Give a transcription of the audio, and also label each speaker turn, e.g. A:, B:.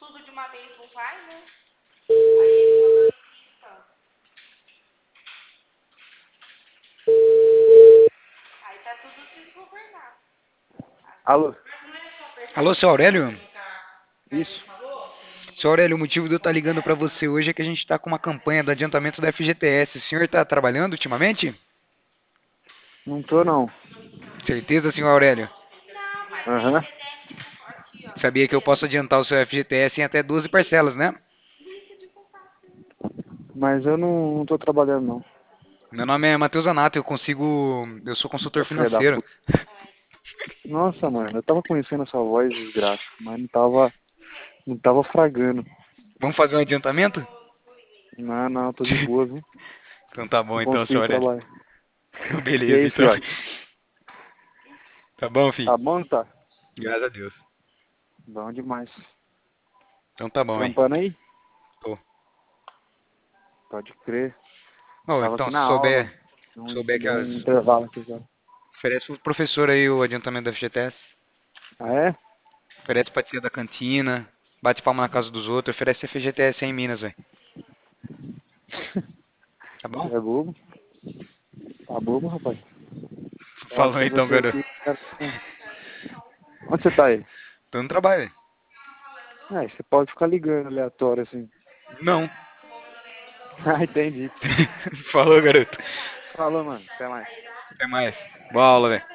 A: tudo de uma vez não vai, né? Aí ele falou assim, aí tá tudo desgovernado.
B: Alô?
A: Alô, seu Aurélio?
B: Isso?
A: Seu Aurélio, o motivo de eu estar ligando para você hoje é que a gente está com uma campanha do adiantamento da FGTS. O senhor está trabalhando ultimamente?
B: Não tô, não.
A: Certeza, senhor Aurélio?
B: Aham.
A: Sabia que eu posso adiantar o seu FGTS em até 12 parcelas, né?
B: Mas eu não tô trabalhando, não.
A: Meu nome é Matheus Anato, eu sou consultor
B: Ô, filha da
A: financeiro.
B: puta. Nossa, mano, eu tava conhecendo a sua voz, desgraça, mas não tava fragando.
A: Vamos fazer um adiantamento?
B: Não, não, tô de boa, viu?
A: Então tá bom,
B: Não
A: então, seu
B: consigo
A: Aurélio.
B: trabalhar. E
A: Beleza,
B: aí,
A: então.
B: fiote?
A: Tá bom, filho?
B: Tá bom, não tá?
A: Graças a Deus.
B: Bom demais.
A: Então tá bom, hein?
B: Trampando aí?
A: Tô.
B: Pode crer.
A: Bom,
B: Tava
A: então,
B: aqui
A: se
B: na aula.
A: souber que
B: Deu um intervalo aqui já.
A: oferece pro professor aí o adiantamento do FGTS.
B: Ah, é?
A: Oferece partilha da cantina, bate palma na casa dos outros, oferece FGTS aí em Minas, velho. Tá bom?
B: É bobo? Tá bobo, rapaz? Falar
A: Falou
B: com
A: então,
B: você
A: garoto.
B: aqui. Onde você tá aí?
A: Tô no trabalho, velho.
B: É, você pode ficar ligando aleatório assim.
A: Não.
B: Ah, entendi.
A: Falou, garoto.
B: Falou, mano. Até mais.
A: Até mais. Boa aula, velho.